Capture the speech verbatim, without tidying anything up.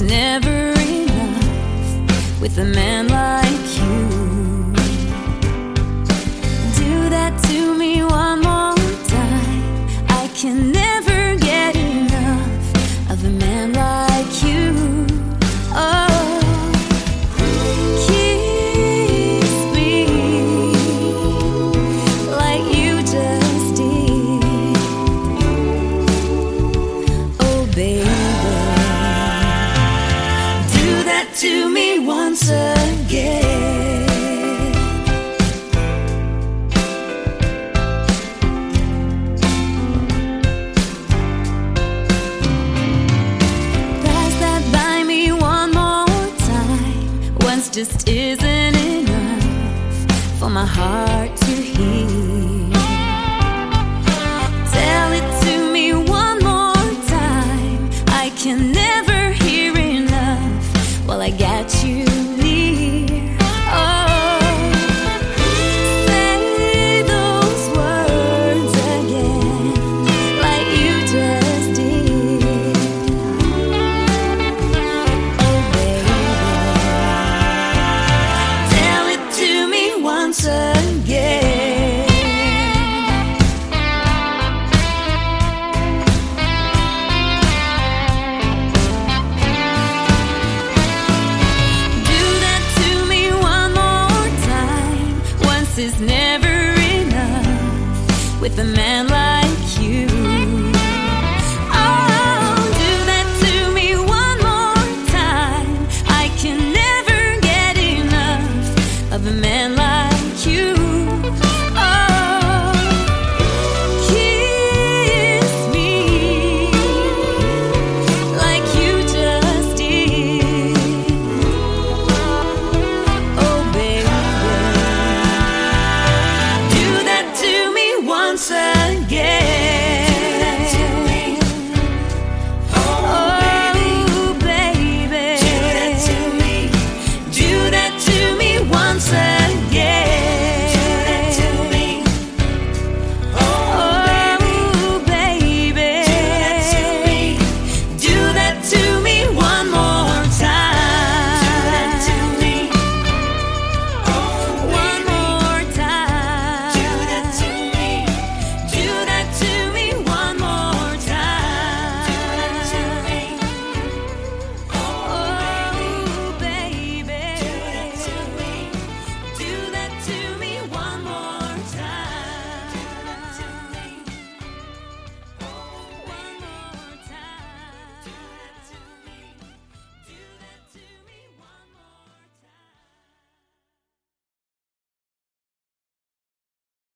never enough with a man like you. Do that to me one more time. I can never get enough of a man like you. Oh, kiss me like you just did. Oh, baby, do that to me once again. Pass that by me one more time. Once just isn't enough for my heart to hear. Tell it to me one more time. I can never hear enough while I got you near. Oh, say those words again like you just did. Oh, baby, tell it to me once again. Do that to me one more time. Once is never enough with a man